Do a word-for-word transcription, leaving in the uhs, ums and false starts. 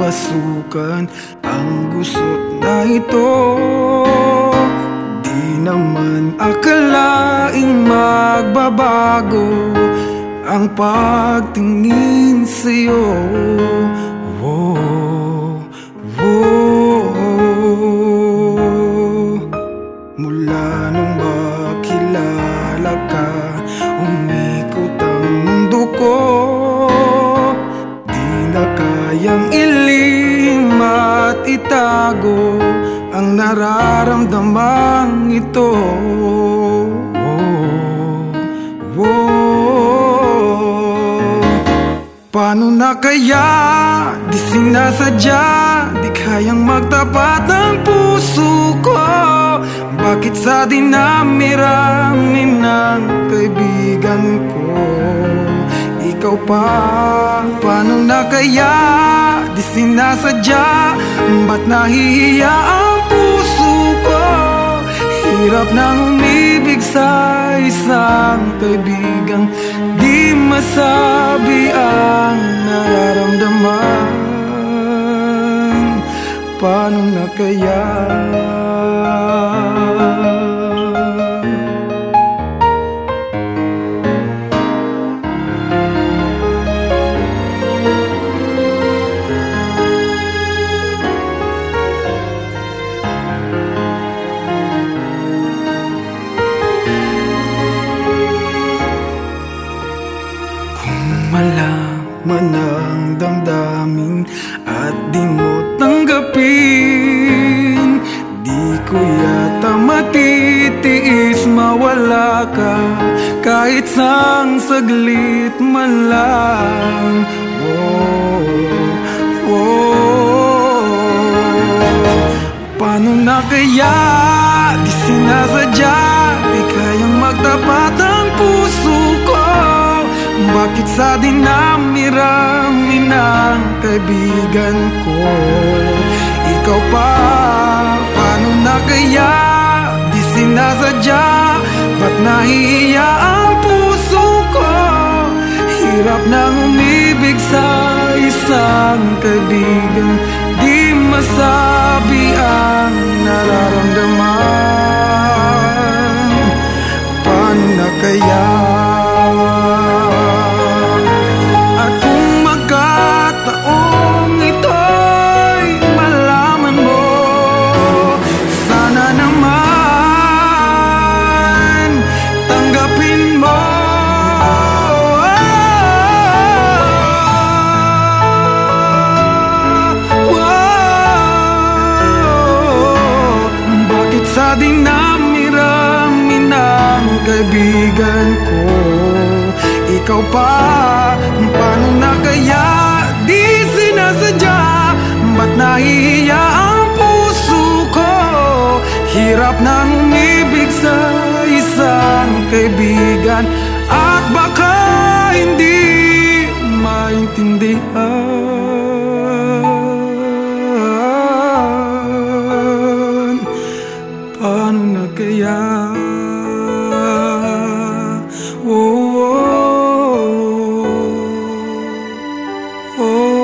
makasukan ang gusot na ito. Di naman akalaing magbabago ang pagtingin sa'yo. Whoa, whoa. Mula nung makilala ka, umikot ang mundo ko. Di na kayang ilihim at itago ang nararamdamang ito. Whoa, whoa. Paano na kaya? Di sinasadya, di kayang magtapat ang puso ko. Bakit sa dinami-rami ng kaibigan ko, ikaw pa? Paano na kaya? Di sinasadya, ba't nahihiya ang puso ko? Hirap nang umibig sa isang kaibigang di masabi ang nararamdaman. Paano na kaya? Malaman ang damdamin at di mo tanggapin, di ko yata matitiis mawala ka kahit sang saglit man lang. Whoa, whoa. Paano na kaya? Di sinasadya, di kayang magtapat ang puso ko. Bakit sa dinami-rami ng kaibigan ko, ikaw pa? Paano na kaya? Di sinasadya, ba't nahihiya ang puso ko? Hirap nang umibig sa isang kaibigan di masabi ang nararamdaman. Paano na kaya? Sa dinami-rami ng kaibigan ko, ikaw pa? Paano na kaya? Di sinasadya, ba't nahihiya ang puso ko? Hirap nang umibig sa isang kaibigan at baka hindi maintindihan. Paano na kaya? Oh, oh, oh.